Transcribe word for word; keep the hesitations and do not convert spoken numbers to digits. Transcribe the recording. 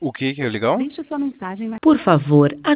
O que que é legal? Deixe sua mensagem na Por favor,